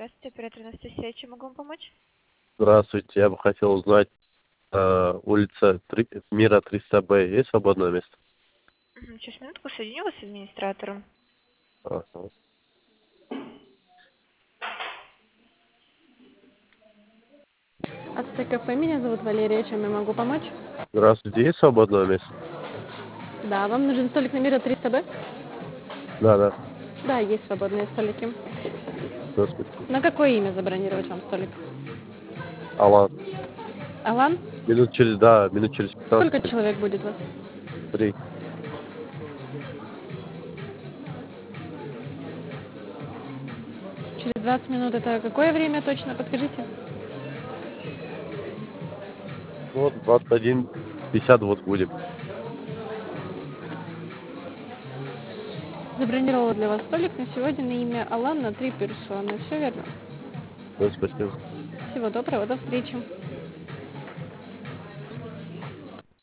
Здравствуйте, оператор Анастасия. Чем могу вам помочь? Здравствуйте, я бы хотел узнать, улица Мира 300Б, есть свободное место? Сейчас, минутку, соединю вас с администратором. Ага. Ацтек кафе, меня зовут Валерия, чем я могу помочь? Здравствуйте, есть свободное место? Да, вам нужен столик на Мира 300Б? Да, Да, есть свободные столики. здравствуйте. На какое имя забронировать вам столик? Алан, Алан? минут через Сколько 15. человек будет у вас? 3. Через 20 минут это какое время точно, подскажите? Вот 21:50 вот будем. Забронировала для вас столик на сегодня на имя Алан на 3 персоны. Все верно? Да, спасибо. Всего доброго, до встречи.